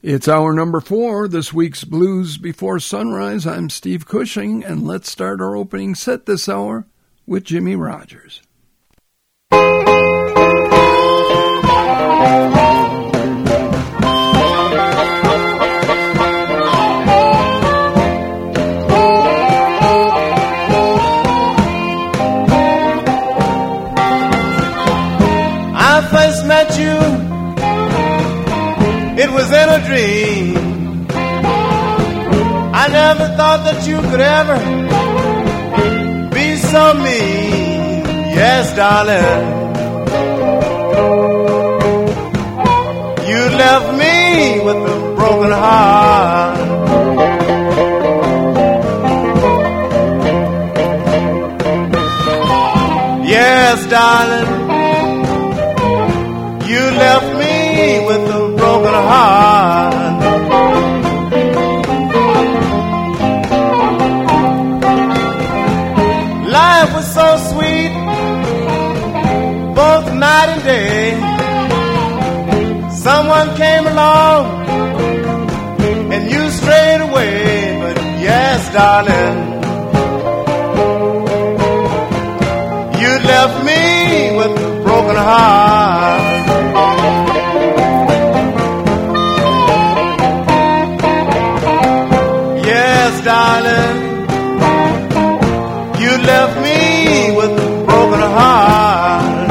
It's hour number 4, this week's Blues Before Sunrise. I'm Steve Cushing, and let's start our opening set this hour with Jimmy Rogers. I first met you, it was in a dream. I never thought that you could ever be so mean. Yes, darling, you left me with a broken heart. Yes, darling, you left me with a broken heart. Life was so sweet, both night and day. Someone came along and you strayed away. But yes, darling, you left me with a broken heart. Yes, darling, you left me with a broken heart.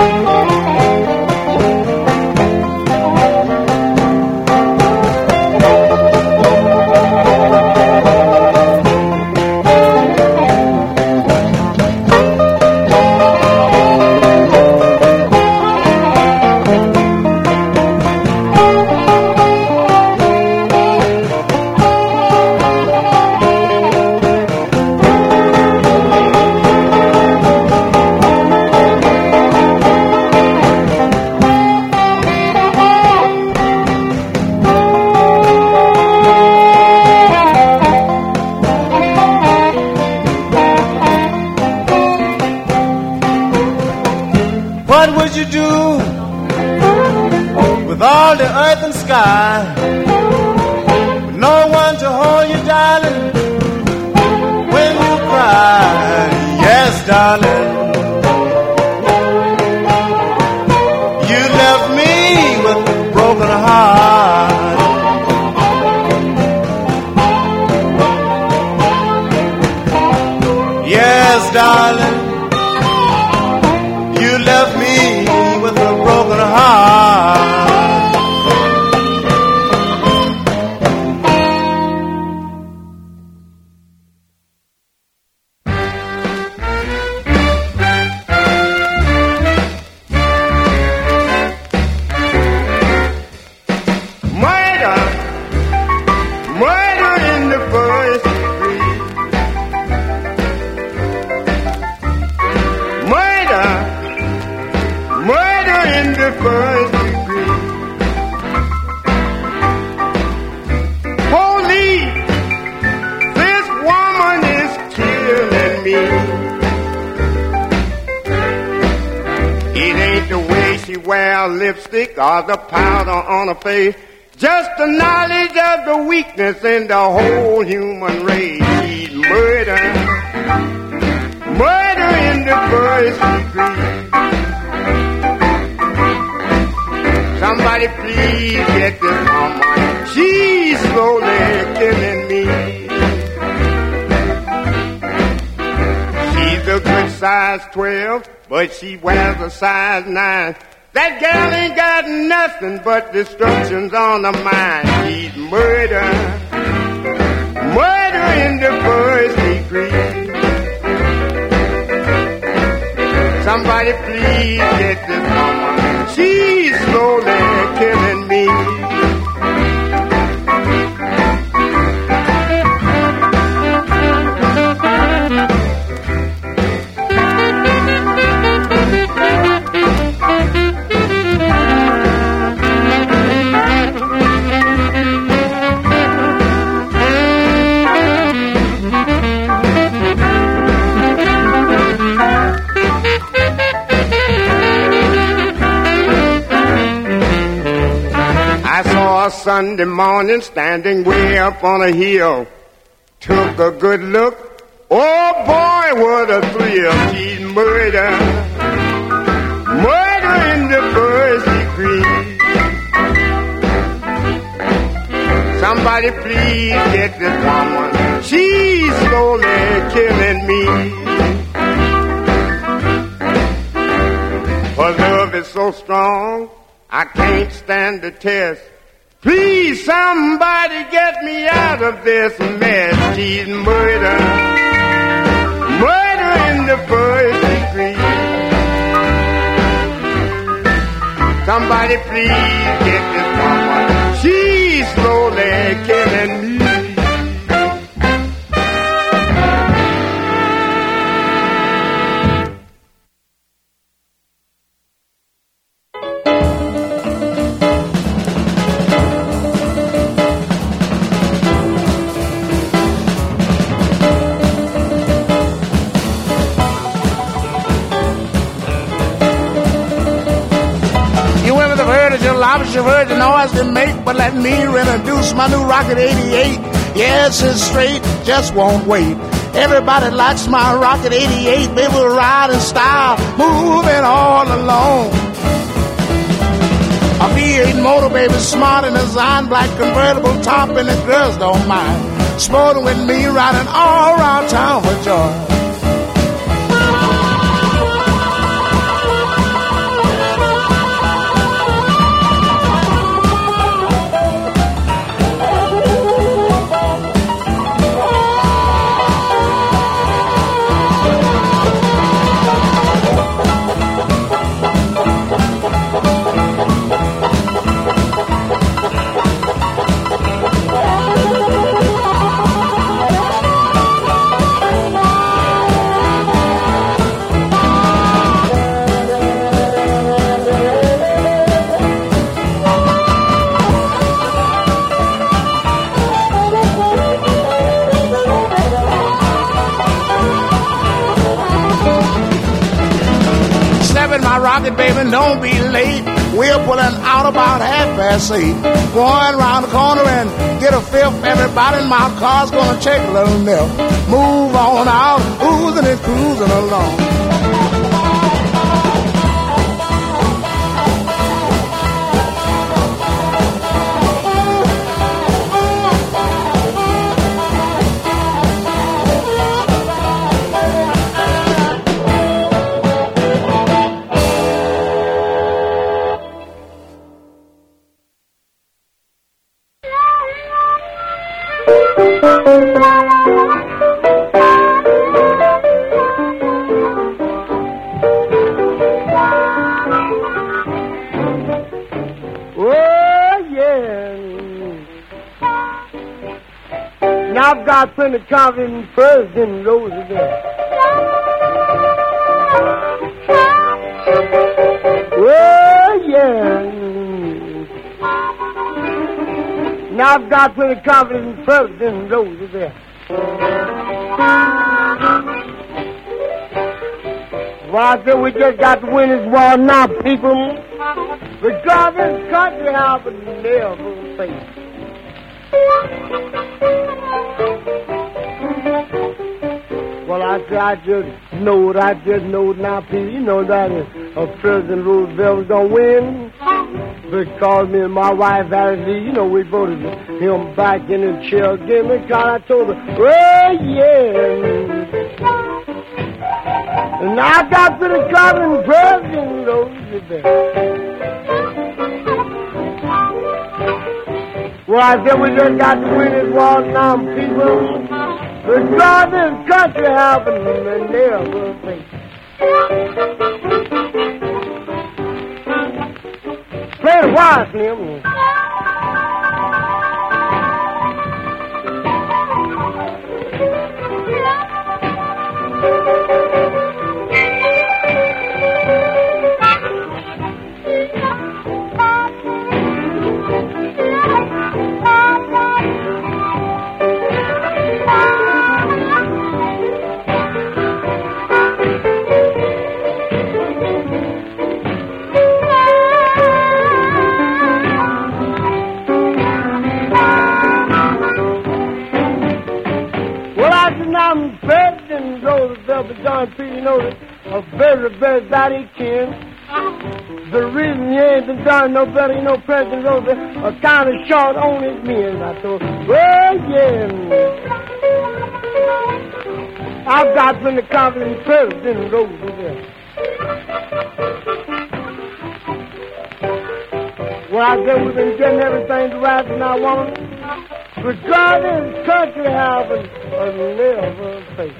What would you do with all the earth and sky, with no one to hold you, darling, when you cry? Yes, darling, you left me with a broken heart. Yes, darling, you left me with a broken heart. Murder, murder in the first degree. Murder, murder in the first degree. Police, this woman is killing me. It ain't the way she wear lipstick or the powder on her face, just the knowledge of the weakness in the whole human race. She's murder, murder in the first degree. Somebody please get this woman, she's slowly killing me. She's a good size 12, but she wears a size 9. That girl ain't got nothing but destructions on her mind. She's murder, murder in the first degree. Somebody please get this woman, she's slowly killing me. Sunday morning, standing way up on a hill, took a good look. Oh boy, what a thrill! She's murder, murder in the first degree. Somebody please get this woman. She's slowly killing me. Her love is so strong, I can't stand the test. Please, somebody get me out of this mess. She's murder, murder in the first degree. Somebody please get this woman. She's slowly killing me. You've heard the noise they make, but let me introduce my new Rocket 88. Yes, it's straight, just won't wait. Everybody likes my Rocket 88. Baby, will ride in style, moving all alone. A V8 motor, baby, smart and designed, black convertible top, and the girls don't mind. Sporting with me, riding all around town with joy. 7, my rocket, baby, don't be late. We're pulling out about 8:30. Going around the corner and get a fifth. Everybody in my car's gonna take a little nip. Move on out, oozing and cruising along. I've got plenty of confidence in President Roosevelt. Oh, yeah. Now I've got plenty of confidence in President Roosevelt. Well, I said we just got to win this war now, people. Because this country has never failed. Well, I just know now, people. You know that President Roosevelt was going to win. Because me and my wife, Alice, you know, we voted him back in the chair again. Because I told her, oh, yeah. And I got to the common President Roosevelt. Well, I said we just got to win this war now, people. Because this country happened and never think. Play the wire, Slim. I'm President Roosevelt, but John P. You know that a very, very bad king. The reason he ain't been done no better, you know, President Roosevelt, a kind of short on his men. I thought, well, yeah. I've got plenty of confidence in President Roosevelt. Well, I guess we've been getting everything to right and I want. But God in this country have a never face.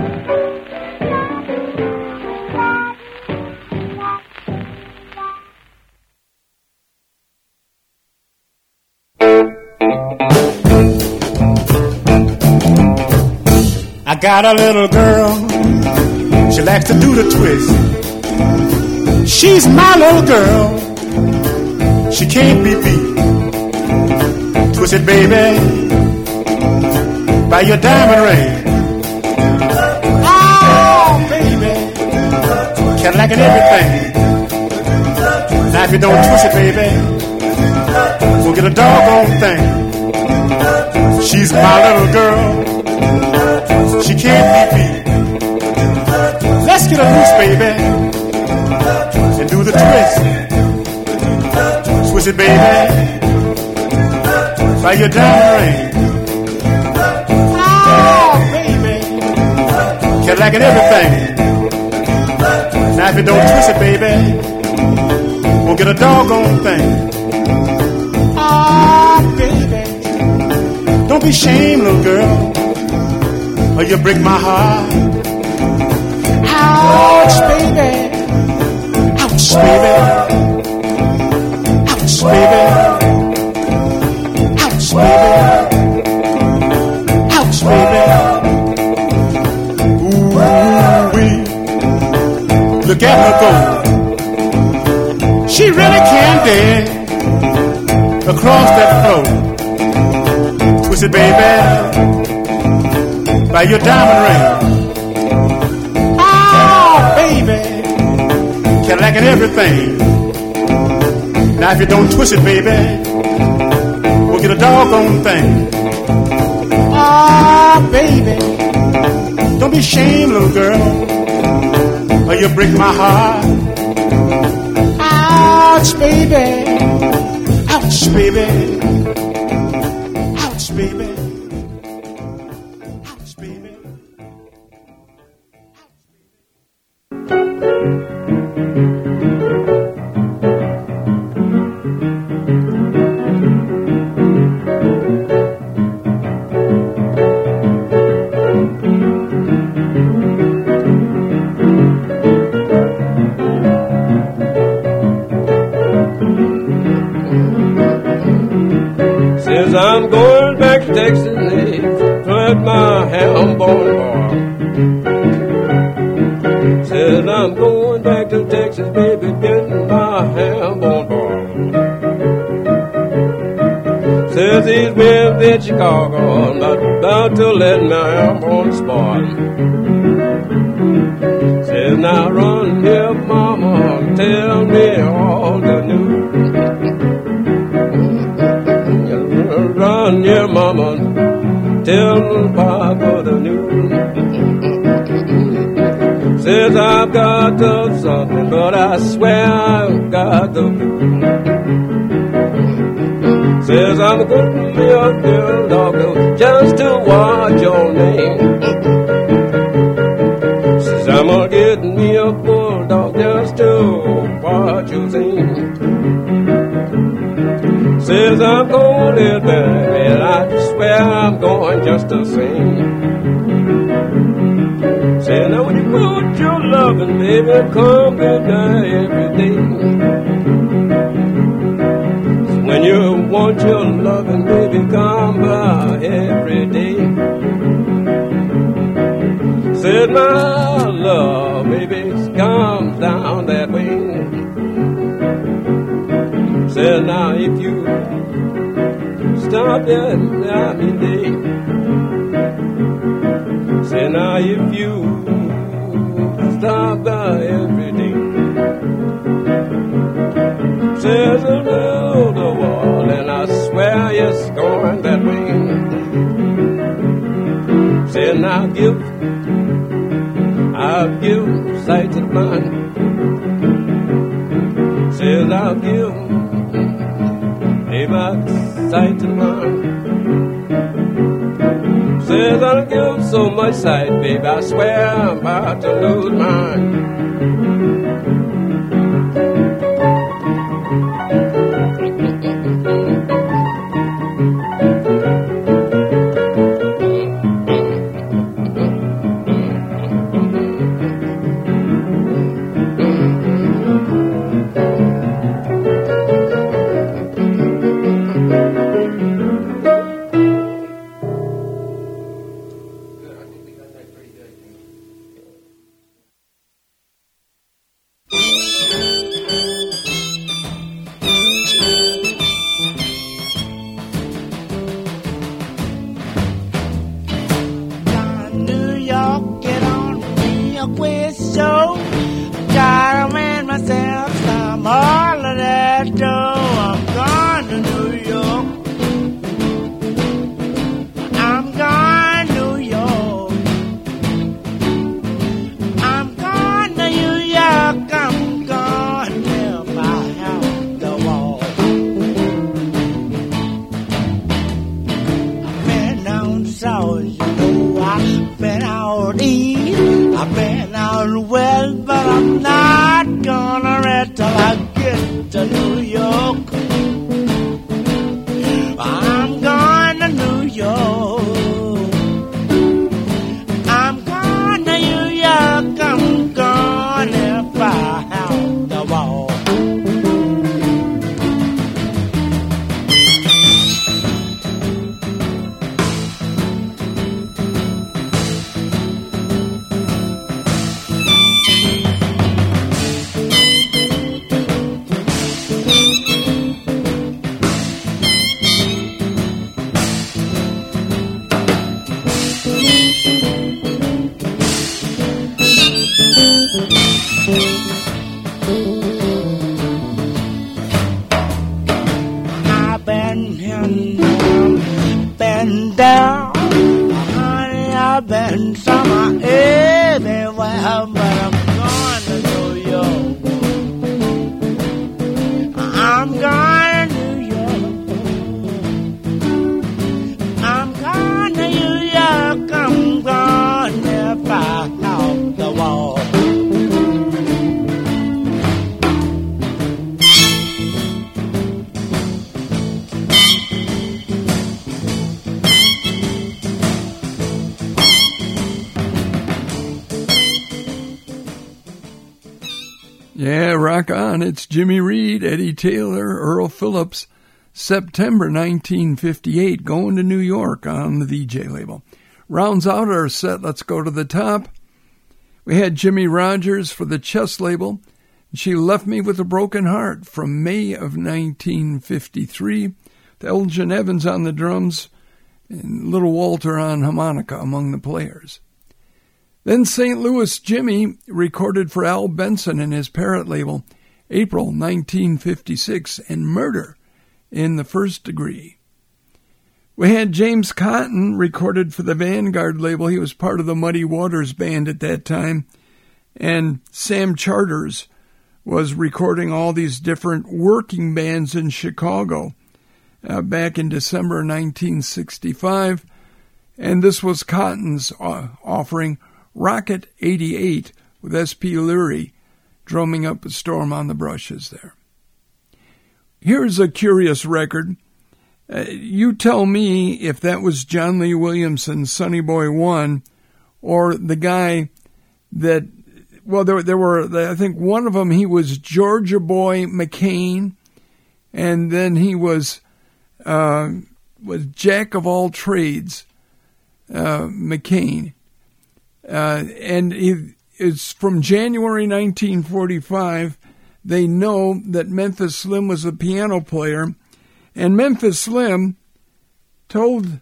I got a little girl, she likes to do the twist. She's my little girl, she can't be beat. Twist it, baby, by your diamond ring. Oh, baby, Cadillac and everything. Now if you don't twist it, baby, we'll get a doggone thing. She's my little girl, she can't be beat. Let's get her loose, baby, and do the twist. Twist it, baby, by your diamond ring. Oh, baby, Cadillac and everything. Now if you don't twist it, baby, we'll get a doggone thing. Oh, baby, don't be ashamed, little girl, or you break my heart. Ouch, baby. Ouch, baby. Ouch, baby. Ouch, baby. Ouch, baby. Ooh-wee. Look at her go. She really can dance across that floor. Twist it, baby, by your diamond ring. Oh, baby, Cadillac and everything. Now if you don't twist it, baby, we'll get a doggone thing. Oh, baby, don't be ashamed, little girl, or you'll break my heart. Ouch, baby. Ouch, baby. Ouch, baby. I'm going back to Texas, plant my ham bone bar. Says I'm going back to Texas, baby, getting my ham bone bar. Says these winds in Chicago, I'm not about to let my ham bone spoil. Says now run here, mama, tell me all the news. Run, your mama, tell Papa the news. Says I've got the something, but I swear I've got the blues. Says I'm good for me a girl dog just to watch your name. Says I'm gonna get me a bulldog just to watch you sing. Says I'm going in there, and I swear I'm going just to sing. Say now when you put your loving, baby, come in there every day. So when you want your loving, baby, come by every day. Said my love, baby, comes down that way. Said now if you stop that happy day. Say now if you stop by every day. Says a little while and I swear it's going that way. Said I'll give sight to the blind. Said I'll give sight to the blind. Says I'll give so much sight, baby, I swear I'm about to lose mine. Yeah, rock on. It's Jimmy Reed, Eddie Taylor, Earl Phillips, September 1958, going to New York on the VJ label. Rounds out our set, let's go to the top. We had Jimmy Rogers for the Chess label. She Left Me with a Broken Heart from May of 1953. Elgin Evans on the drums and Little Walter on harmonica among the players. Then St. Louis Jimmy recorded for Al Benson and his Parrot label, April 1956, and Murder in the First Degree. We had James Cotton recorded for the Vanguard label. He was part of the Muddy Waters band at that time. And Sam Charters was recording all these different working bands in Chicago back in December 1965. And this was Cotton's offering, Rocket 88, with S.P. Leary drumming up a storm on the brushes there. Here's a curious record. You tell me if that was John Lee Williamson's Sonny Boy 1 or the guy that, well, there were, I think one of them, he was Georgia Boy McCain, and then he was Jack of all trades, McCain. And it's from January 1945. They know that Memphis Slim was a piano player, and Memphis Slim told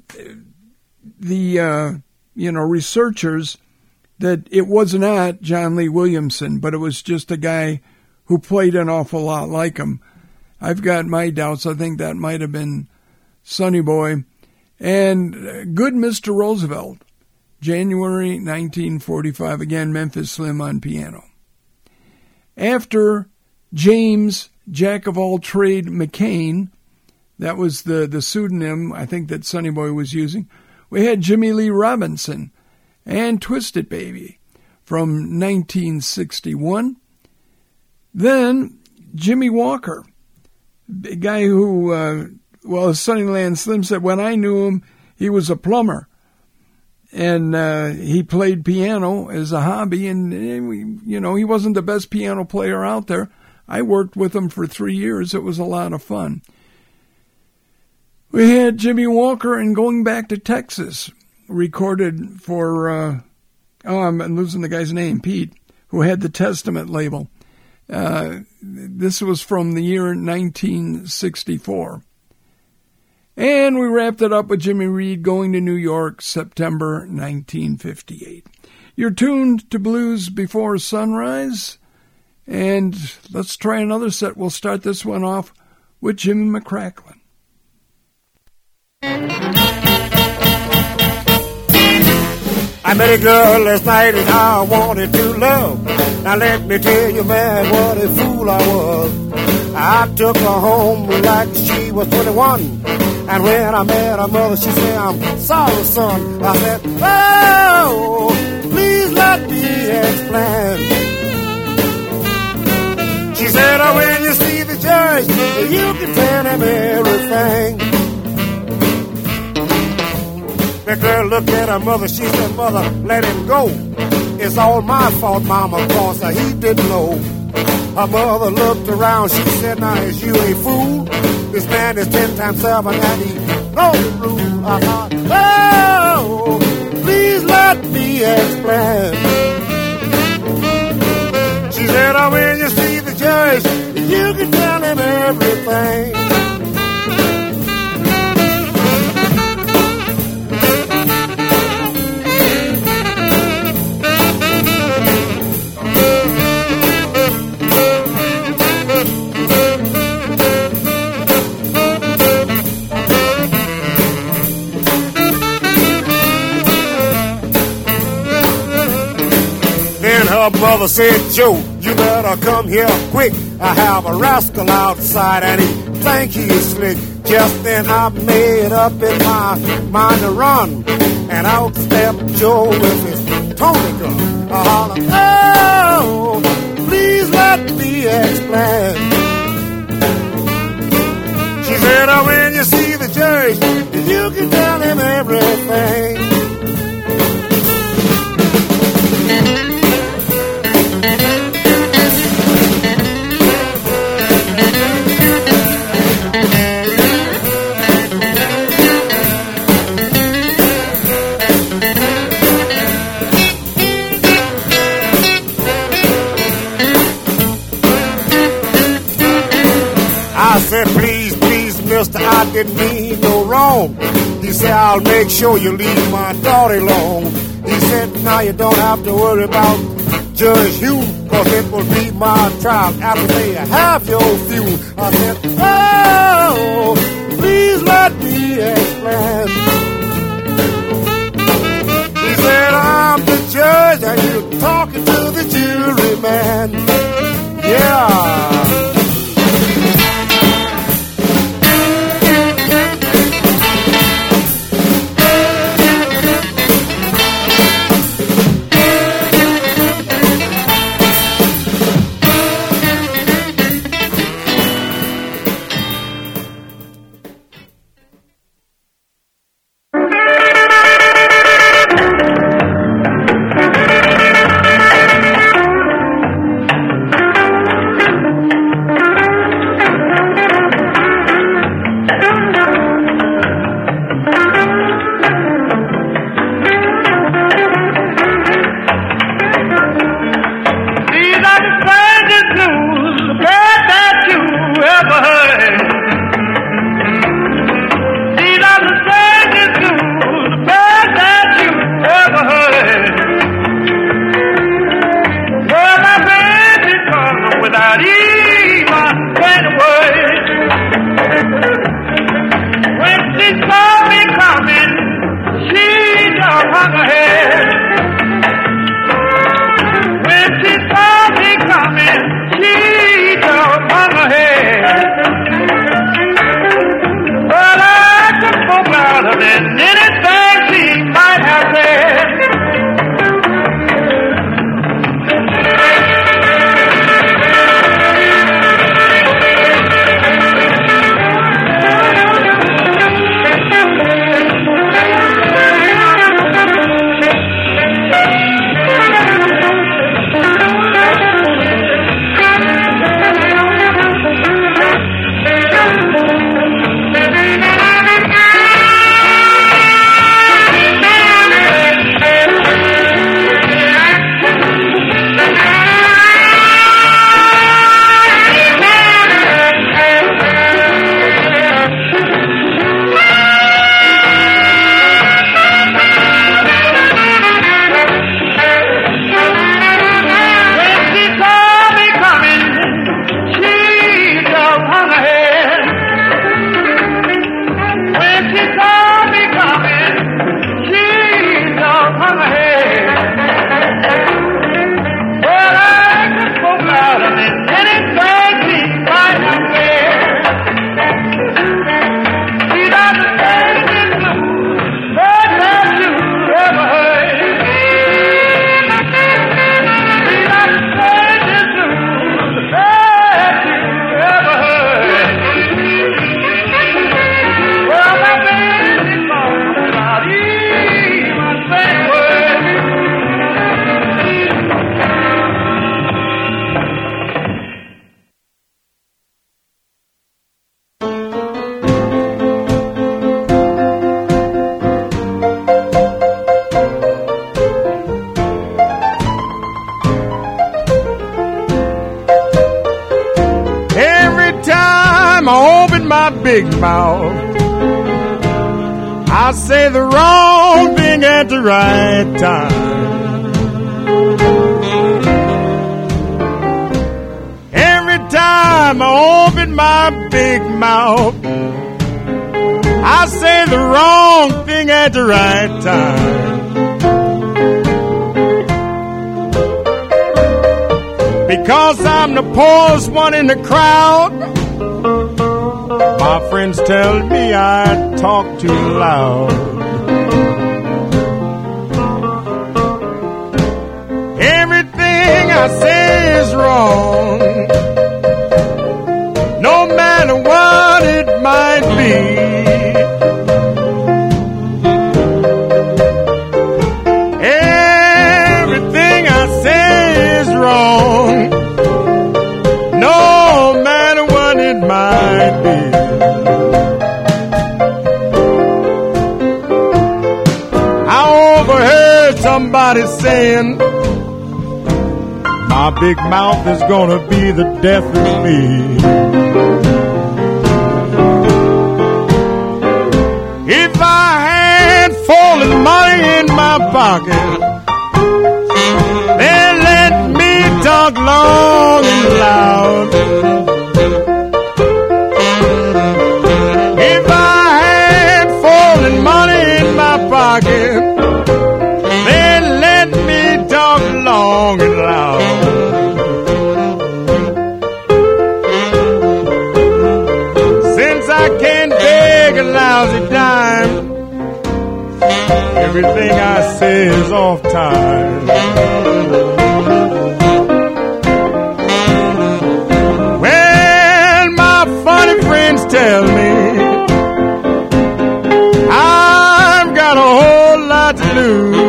the researchers that it was not John Lee Williamson, but it was just a guy who played an awful lot like him. I've got my doubts. I think that might have been Sonny Boy. And Good Mr. Roosevelt January 1945. Again, Memphis Slim on piano. After James Jack-of-all-trade McCain, that was the pseudonym I think that Sonny Boy was using, we had Jimmy Lee Robinson and Twist It Baby from 1961. Then Jimmy Walker, a guy who, as Sunnyland Slim said, when I knew him, he was a plumber. And he played piano as a hobby, and, he wasn't the best piano player out there. I worked with him for 3 years. It was a lot of fun. We had Jimmy Walker and Going Back to Texas, recorded for, I'm losing the guy's name, Pete, who had the Testament label. This was from the year 1964. And we wrapped it up with Jimmy Reed, Going to New York, September 1958. You're tuned to Blues Before Sunrise, and let's try another set. We'll start this one off with Jimmy McCracklin. I met a girl last night and I wanted to love. Now let me tell you, man, what a fool I was. I took her home like she was 21. And when I met her mother, she said, I'm sorry, son. I said, oh, please let me explain. She said, oh, when you see the judge, you can tell him everything. The girl looked at her mother, she said, Mother, let him go. It's all my fault, Mama, cause he didn't know. Her mother looked around, she said, now is you a fool? This man is 10 times 7 and he knows the rule. I thought, oh, please let me explain. She said, oh, when you see the judge, you can tell him everything. Her mother said, Joe, you better come here quick. I have a rascal outside and he think he is slick. Just then I made up in my mind to run. And out stepped Joe with his Tony gun. I hollered, oh, please let me explain. She said, oh, when you see the judge, you can tell him everything. I said, please, please, mister, I didn't mean no wrong. He said, I'll make sure you leave my daughter alone. He said, now you don't have to worry about Judge Hume, cause it will be my trial after they have your fuel. I said, oh, please let me explain. He said, I'm the judge and you're talking to the juryman. Yeah. Big mouth, I say the wrong thing at the right time. Every time I open my big mouth, I say the wrong thing at the right time. Because I'm the poorest one in the crowd, my friends tell me I talk too loud. Everything I say is wrong, no matter what it might be. Everything I say is wrong, no matter what it might be. Somebody saying my big mouth is gonna be the death of me. If I had fallen money in my pocket, then let me talk long and loud. If I had fallen money in my pocket, long and loud. Since I can't beg a lousy dime, everything I say is off time. Well, my funny friends tell me I've got a whole lot to lose.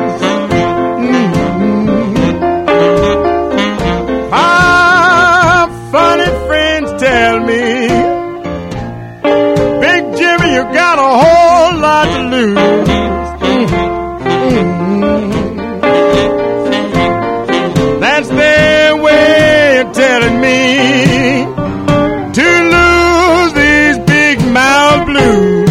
That's their way of telling me to lose these big mouth blues.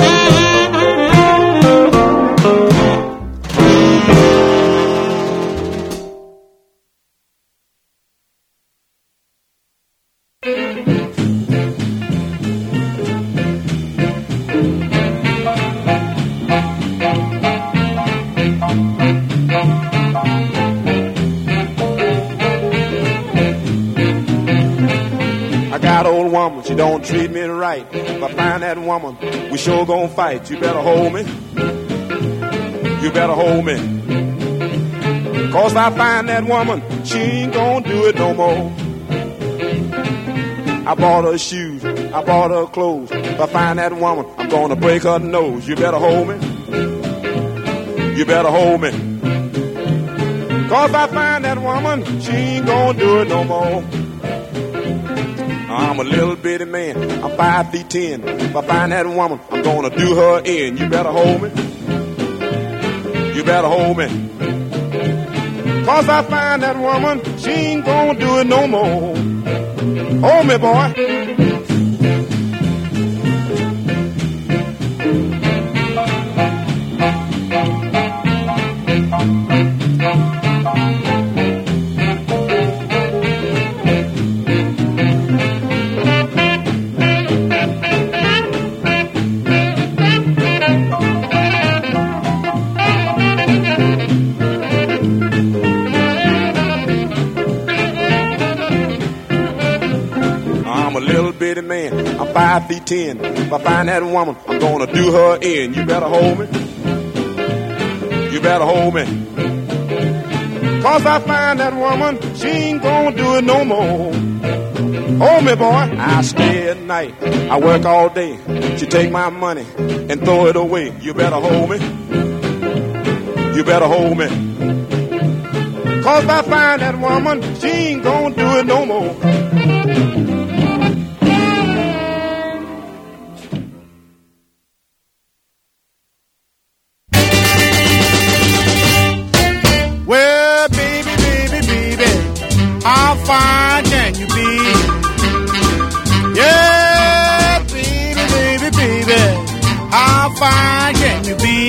She don't treat me right. If I find that woman, we sure gonna fight. You better hold me. You better hold me. 'Cause I find that woman, she ain't gonna do it no more. I bought her shoes, I bought her clothes. If I find that woman, I'm gonna break her nose. You better hold me. You better hold me. 'Cause I find that woman, she ain't gonna do it no more. I'm a little bitty man, I'm 5'10". If I find that woman, I'm gonna do her in. You better hold me. You better hold me. 'Cause I find that woman, she ain't gonna do it no more. Hold me, boy. 5 feet 10. If I find that woman, I'm gonna do her in. You better hold me. You better hold me. 'Cause I find that woman, she ain't gonna do it no more. Hold me, boy. I stay at night. I work all day. She take my money and throw it away. You better hold me. You better hold me. 'Cause I find that woman, she ain't gonna do it no more. Well, baby, baby, baby, how fine can you be? Yeah, baby, baby, baby, how fine can you be?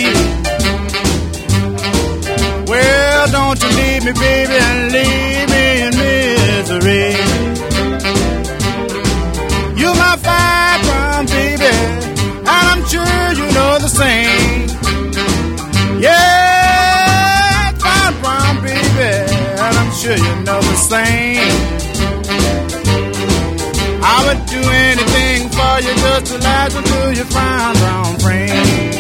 Well, don't you leave me, baby, and leave me in misery. You're my fine brown baby, and I'm sure you know the same. Yeah, fine brown baby, and I'm sure you know the same. I would do anything for you just to last until you find brown frame.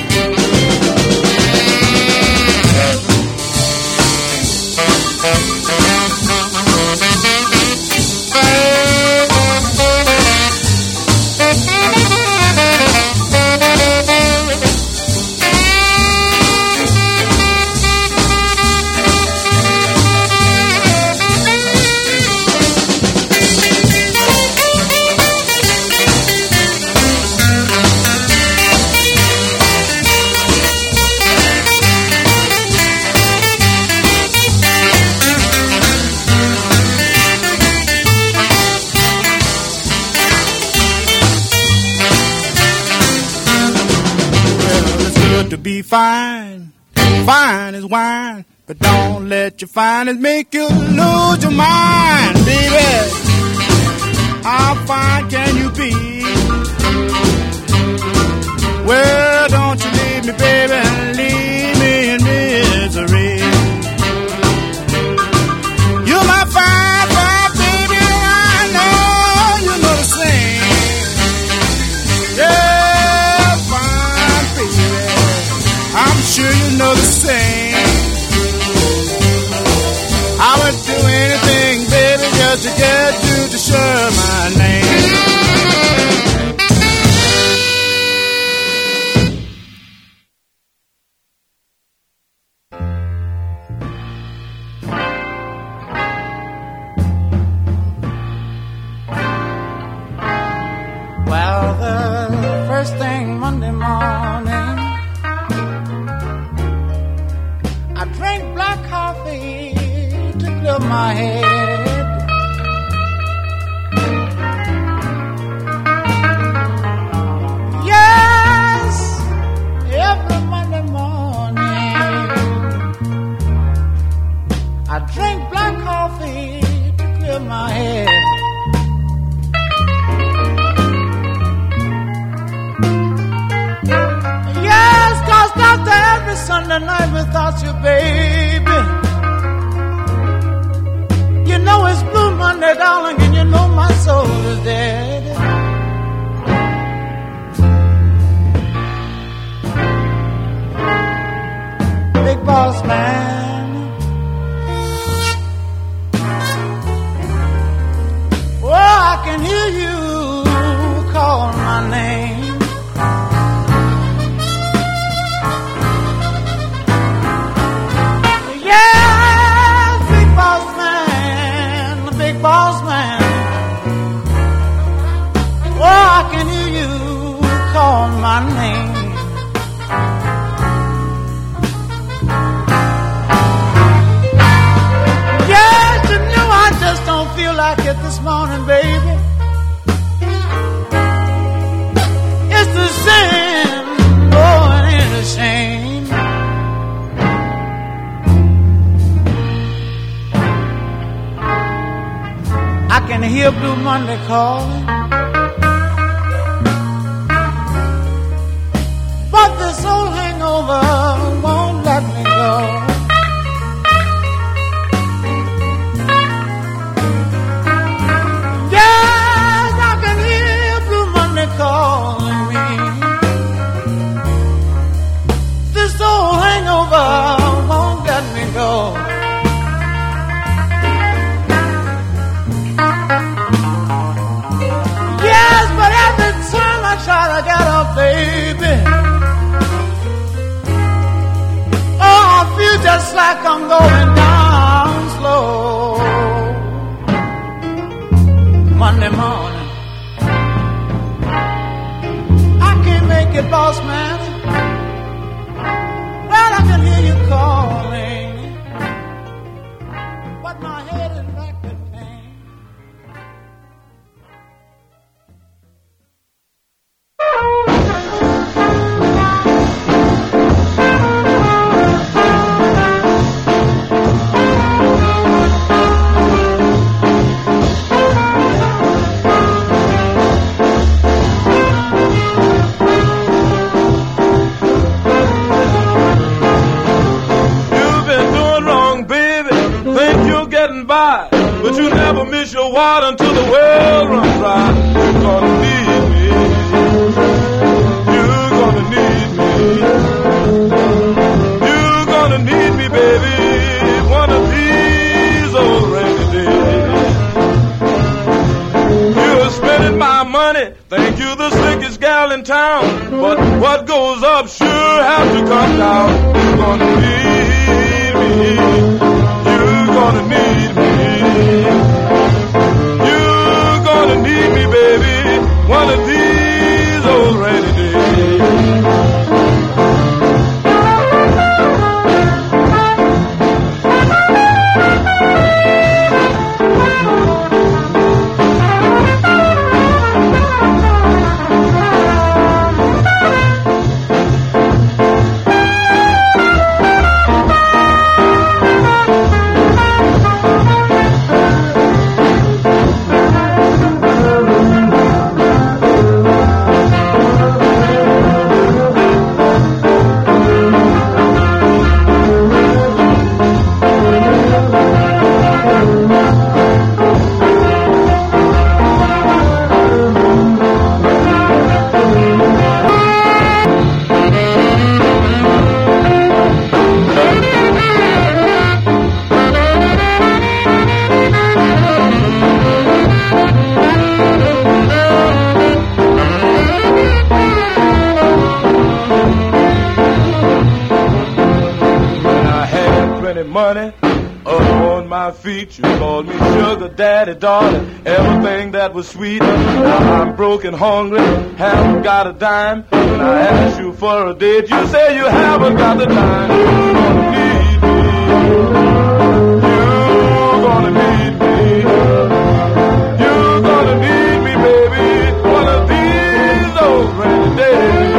To be fine, fine as wine, but don't let your fineness make you lose your mind, baby. How fine can you be? Well, don't you leave me, baby, and leave me in misery. You're my fine, fine baby, I know you know the same. Yeah, fine baby, I'm sure you know the same. I would do anything, baby, just to get you to share my name. Well, the first thing Monday morning, I drank black coffee to clear my head. Yes, every Monday morning, I drink black coffee to clear my head. Yes, 'cause after every Sunday night without you, baby, you know it's Blue Monday, darling, and you know my soul is dead. Big boss man, oh, I can hear you call my name. Yes, big boss man, the big boss man. Oh, I can hear you call my name. Yes, you know I just don't feel like it this morning, baby. It's the sin, oh, it ain't a shame. I can hear Blue Monday calling, but this old hangover won't let me go. Yes, I can hear Blue Monday calling. over won't let me go. Yes, but every time I try to get up, baby, oh, I feel just like I'm going down slow. Monday morning, I can't make it, boss man. Well, I can hear you calling, but my head is racked with pain. But you never miss your water until the well runs dry. You're gonna need me. You're gonna need me. You're gonna need me, baby, one of these old rainy days. You're spending my money, think you're the slickest gal in town. But what goes up sure have to come down. You're gonna need me. You're gonna need me. You're gonna need me, baby, one of these old rainy days. Money up on my feet, you called me sugar daddy, darling, everything that was sweet. Now I'm broke and hungry, haven't got a dime. When I ask you for a date, you say you haven't got the time. You're gonna need me. You're gonna need me. You're gonna need me, baby, one of these old rainy days.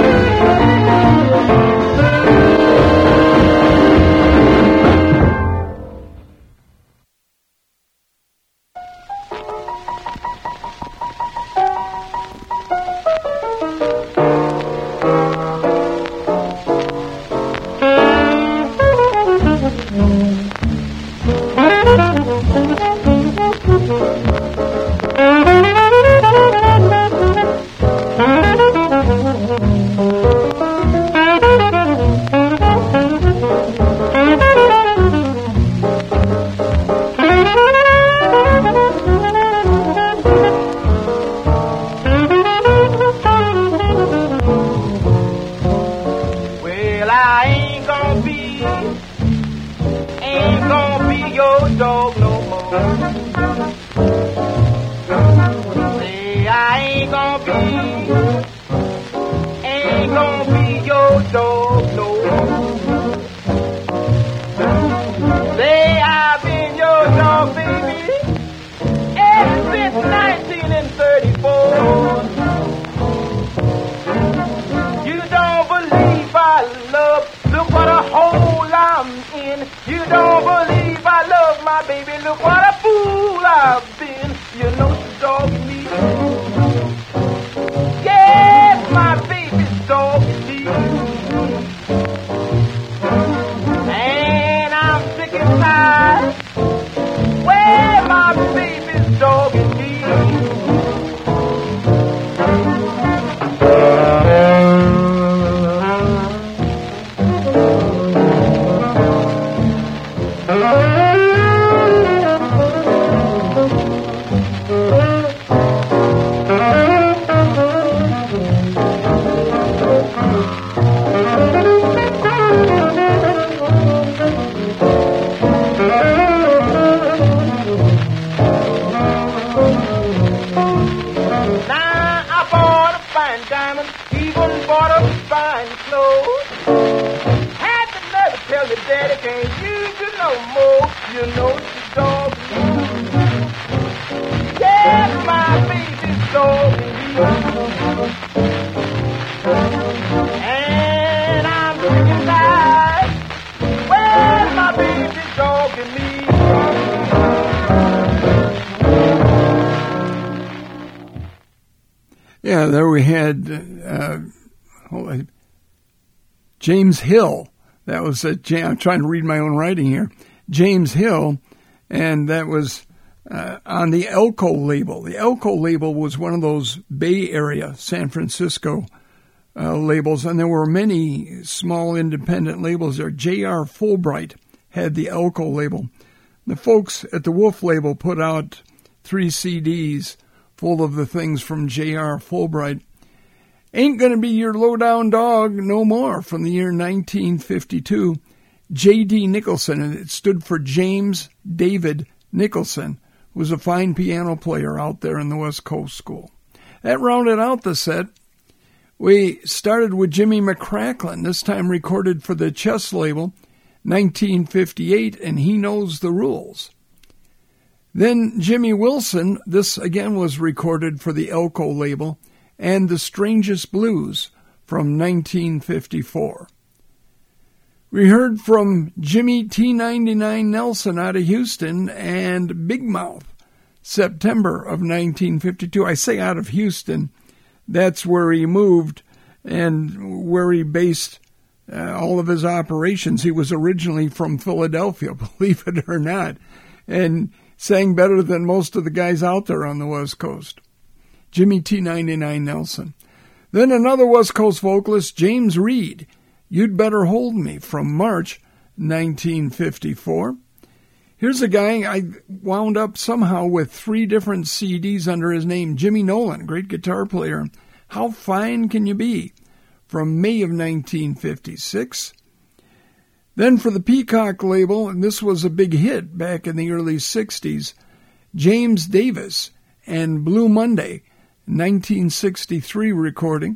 daddy can't use you no more. You know the dog yes, my baby's dog and I'm thinking that where's my baby's dog and me? Yeah, there we had James Hill. That was I'm trying to read my own writing here. James Hill, and that was on the Elko label. The Elko label was one of those Bay Area, San Francisco labels, and there were many small independent labels there. J.R. Fulbright had the Elko label. The folks at the Wolf label put out 3 CDs full of the things from J.R. Fulbright. Ain't Gonna Be Your Low-Down Dog No More from the year 1952. J.D. Nicholson, and it stood for James David Nicholson, who was a fine piano player out there in the West Coast School. That rounded out the set. We started with Jimmy McCracklin, this time recorded for the Chess label, 1958, and He Knows the Rules. Then Jimmy Wilson, this again was recorded for the Elko label, and The Strangest Blues from 1954. We heard from Jimmy T99 Nelson out of Houston and Big Mouth, September of 1952. I say out of Houston, that's where he moved and where he based all of his operations. He was originally from Philadelphia, believe it or not, and sang better than most of the guys out there on the West Coast. Jimmy T99 Nelson. Then another West Coast vocalist, James Reed, You'd Better Hold Me from March 1954. Here's a guy I wound up somehow with 3 different CDs under his name, Jimmy Nolan, great guitar player. How Fine Can You Be from May of 1956. Then for the Peacock label, and this was a big hit back in the early 60s, James Davis and Blue Monday, 1963 recording.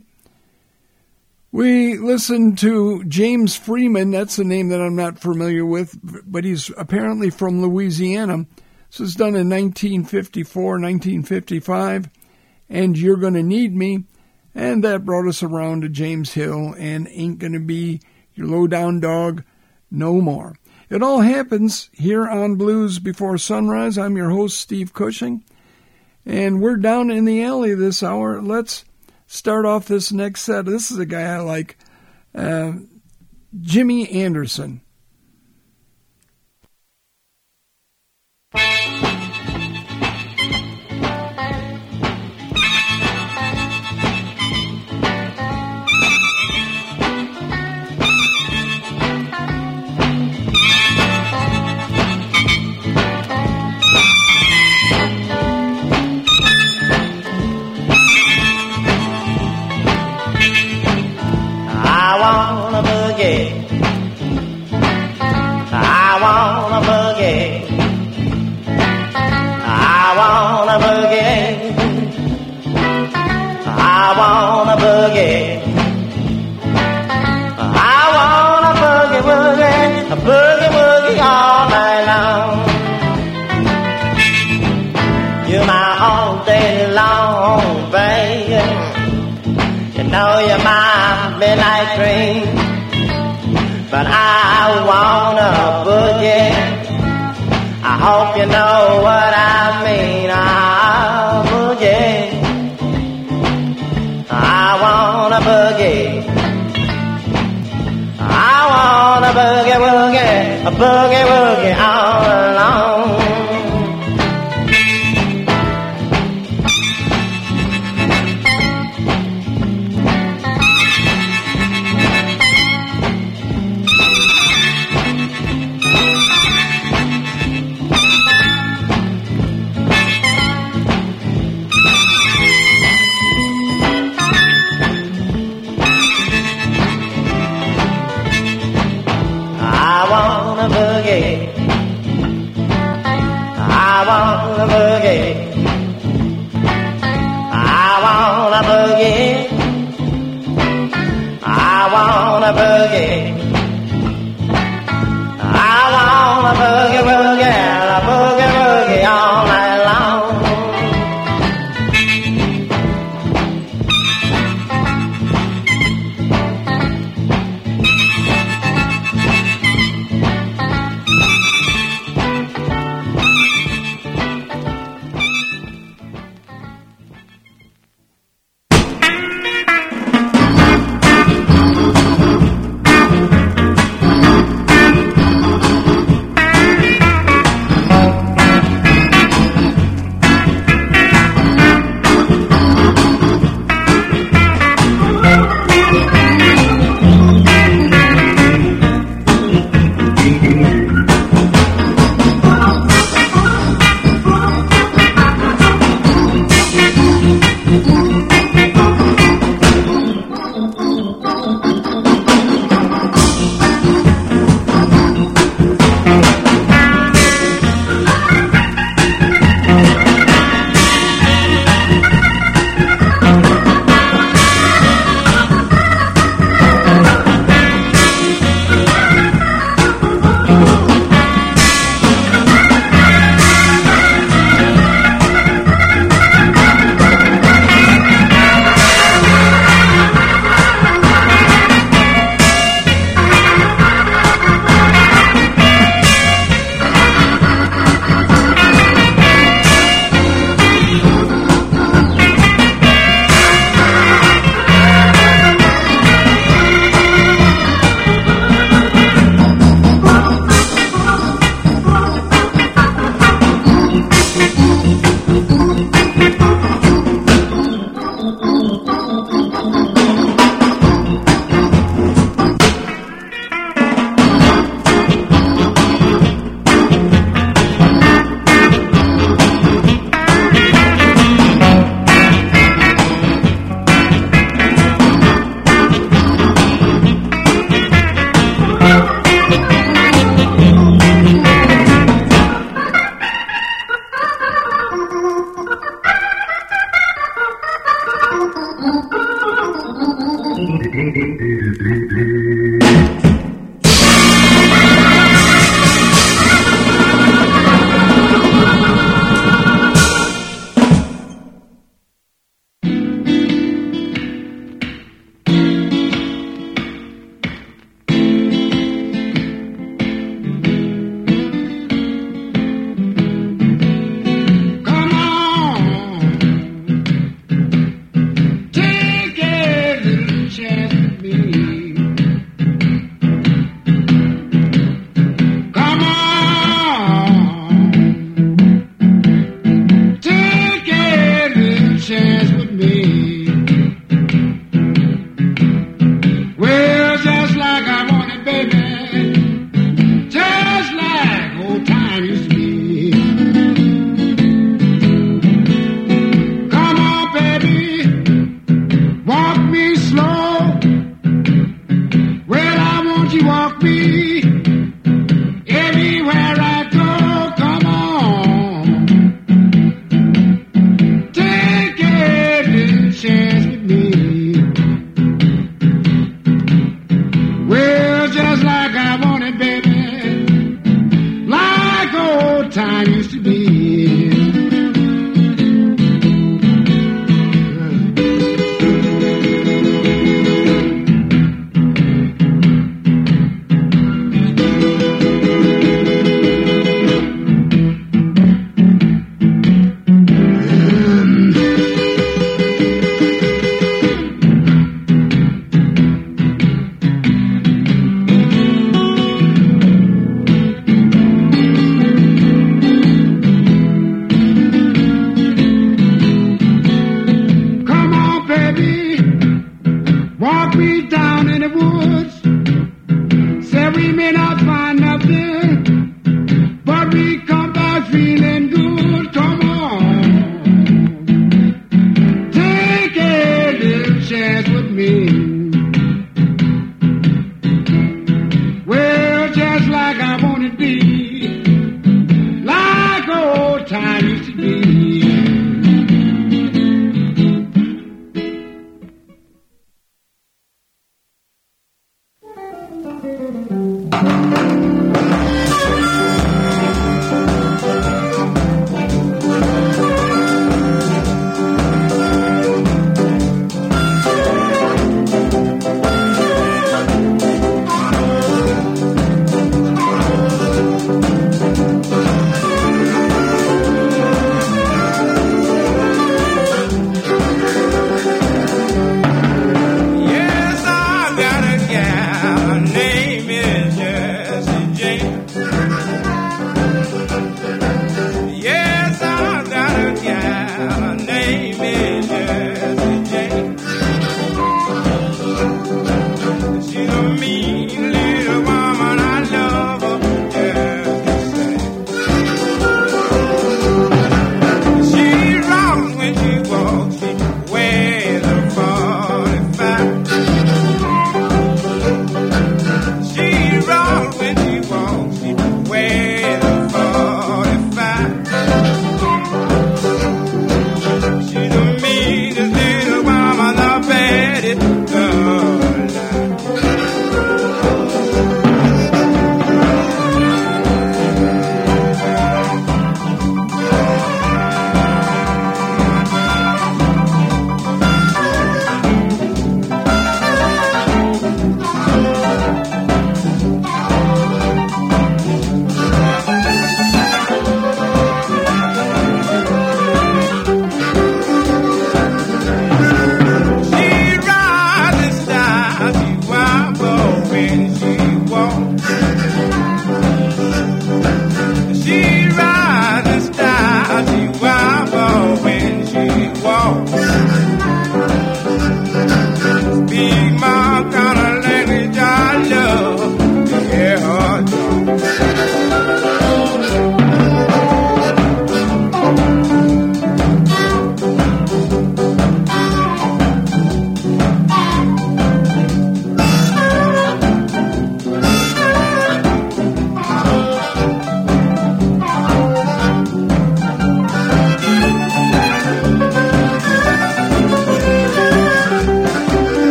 We listened to James Freeman. That's a name that I'm not familiar with, but he's apparently from Louisiana. This was done in 1954, 1955, and You're Gonna Need Me. And that brought us around to James Hill and Ain't Gonna Be Your Low-Down Dog No More. It all happens here on Blues Before Sunrise. I'm your host, Steve Cushing, and we're down in the alley this hour. Let's start off this next set. This is a guy I like, Jimmy Anderson. You're my midnight dream, but I wanna boogie. I hope you know what I mean. I'll boogie. I wanna boogie. I wanna boogie woogie, a boogie woogie all alone.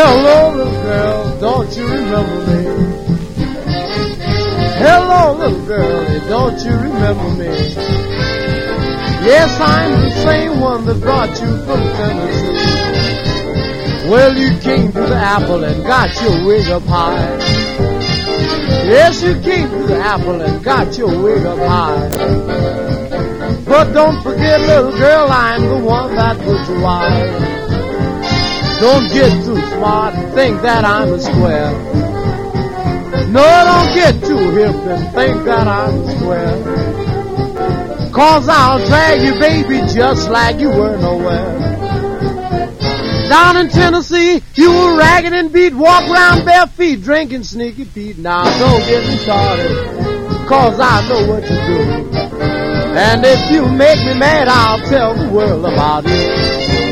Hello, little girl, don't you remember me? Hello, little girl, don't you remember me? Yes, I'm the same one that brought you from Tennessee. Well, you came to the apple and got your wig up high. Yes, you came to the apple and got your wig up high. But don't forget, little girl, I'm the one that put you wise. Don't get too smart and think that I'm a square. No, don't get too hip and think that I'm a square. 'Cause I'll drag you, baby, just like you were nowhere. Down in Tennessee, you were ragged and beat, walk around bare feet, drinking Sneaky Pete. Now don't get me started, 'cause I know what you do. And if you make me mad, I'll tell the world about you.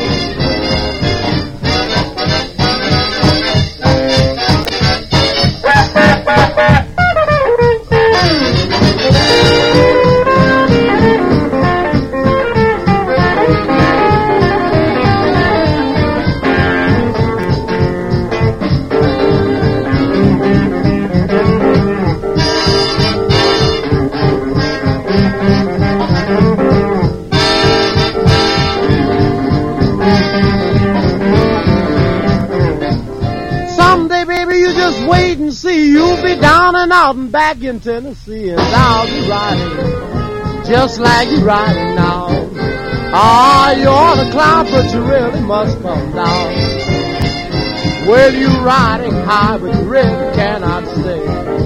Down and out and back in Tennessee, and I'll be riding just like you're riding now. Ah, you're on a cloud, but you really must come down. Well, you're riding high, but you really cannot stay.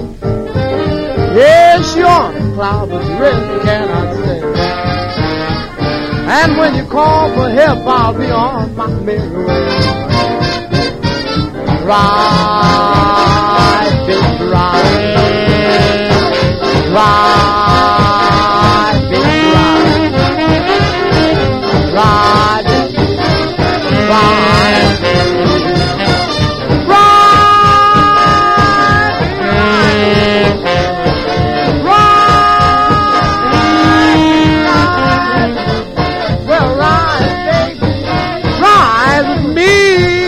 Yes, you're on a cloud, but you really cannot stay. And when you call for help, I'll be on my merry way. Ride, baby, ride. Ride, baby, ride. Ride, ride. Well, ride, baby, ride with me.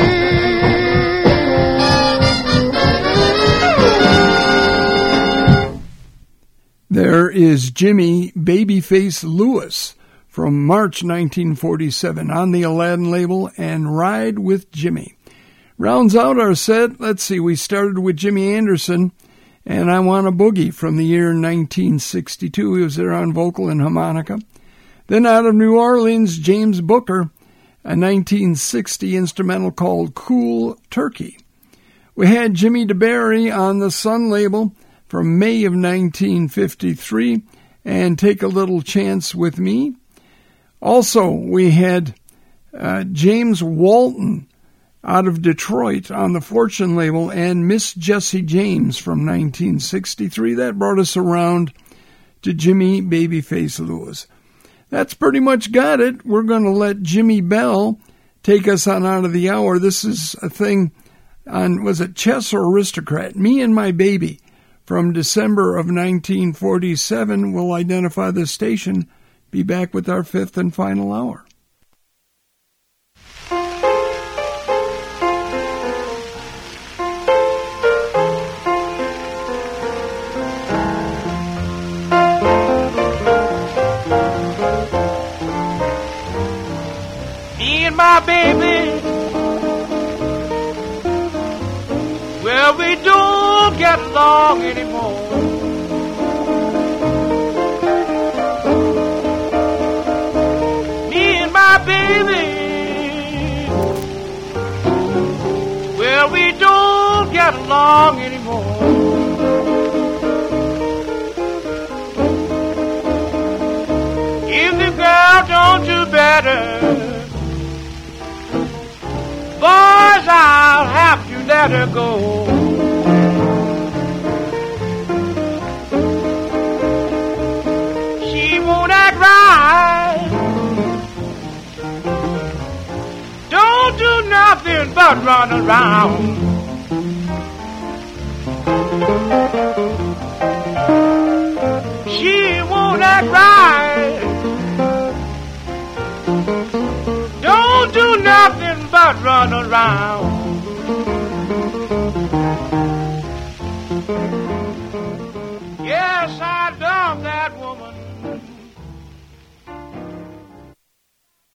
There is Jimmy Babyface Lewis from March 1947 on the Aladdin label and Ride with Jimmy. Rounds out our set, let's see, we started with Jimmy Anderson and I Want a Boogie from the year 1962. He was there on vocal and harmonica. Then out of New Orleans, James Booker, a 1960 instrumental called Cool Turkey. We had Jimmy DeBerry on the Sun label from May of 1953, and Take a Little Chance with Me. Also, we had James Walton out of Detroit on the Fortune label, and Miss Jessie James from 1963. That brought us around to Jimmy Babyface Lewis. That's pretty much got it. We're going to let Jimmy Bell take us on out of the hour. This is a thing on, was it Chess or Aristocrat? Me and My Baby. From December of 1947, we'll identify the station, be back with our fifth and final hour. Me and my baby, well, we don't get along anymore. Me and my baby, well, we don't get along anymore. If the girl don't do better, boys, I'll have to let her go. She won't act right, don't do nothing but run around. She won't act right, don't do nothing but run around.